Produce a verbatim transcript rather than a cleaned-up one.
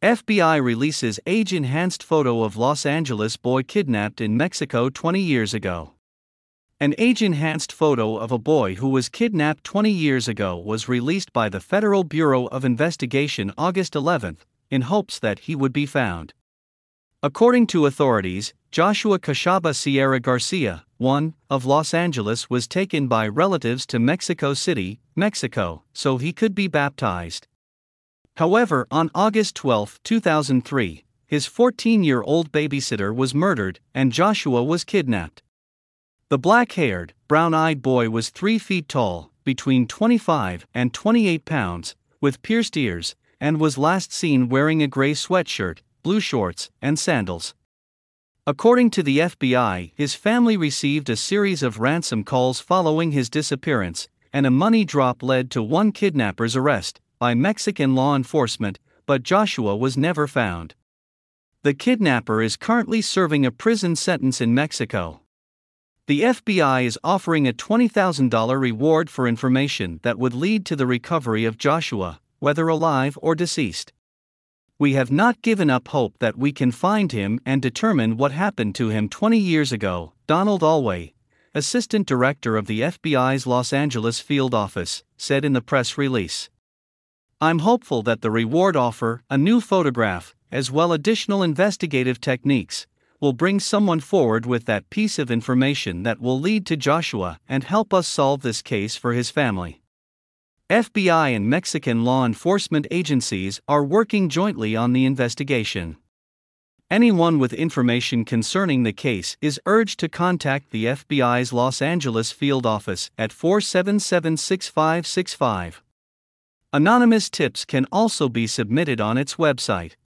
F B I releases age-enhanced photo of Los Angeles boy kidnapped in Mexico twenty years ago. An age-enhanced photo of a boy who was kidnapped twenty years ago was released by the Federal Bureau of Investigation August eleventh, in hopes that he would be found. According to authorities, Joshua Cachaba Sierra Garcia, one, of Los Angeles was taken by relatives to Mexico City, Mexico, so he could be baptized. However, on August twelfth, two thousand three, his fourteen-year-old babysitter was murdered and Joshua was kidnapped. The black-haired, brown-eyed boy was three feet tall, between twenty-five and twenty-eight pounds, with pierced ears, and was last seen wearing a gray sweatshirt, blue shorts, and sandals. According to the F B I, his family received a series of ransom calls following his disappearance, and a money drop led to one kidnapper's arrest by Mexican law enforcement, but Joshua was never found. The kidnapper is currently serving a prison sentence in Mexico. The F B I is offering a twenty thousand dollars reward for information that would lead to the recovery of Joshua, whether alive or deceased. We have not given up hope that we can find him and determine what happened to him twenty years ago, Donald Alway, Assistant Director of the F B I's Los Angeles Field Office, said in the press release. I'm hopeful that the reward offer, a new photograph, as well as additional investigative techniques, will bring someone forward with that piece of information that will lead to Joshua and help us solve this case for his family. F B I and Mexican law enforcement agencies are working jointly on the investigation. Anyone with information concerning the case is urged to contact the F B I's Los Angeles Field Office at four seven seven, six five six five. Anonymous tips can also be submitted on its website.